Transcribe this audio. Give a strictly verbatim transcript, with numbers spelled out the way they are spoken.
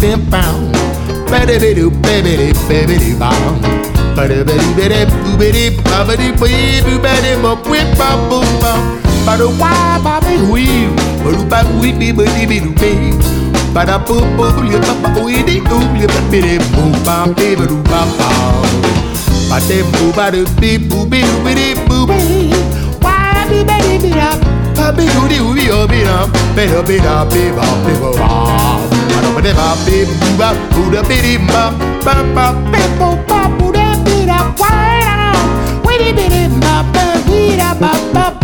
bim bam. Baby do baby do baby do bam. Baby baby baby baby baby baby baby whip bam boom bam. Bada wah baby wee. Bada baby wee baby baby baby. Bada boom boom you papa wee dee boom you baby boom bam baby do bam bam. Bada boom bada beep boom beep beep boom beep. Wah baby baby da. Baby do dee wee oh be da. Baby baby da baby baby bam. Bada baby baby boom bam boom da baby bam bam bam baby boom bam boom da baby da. Wah wee dee baby bam baby da bam bam.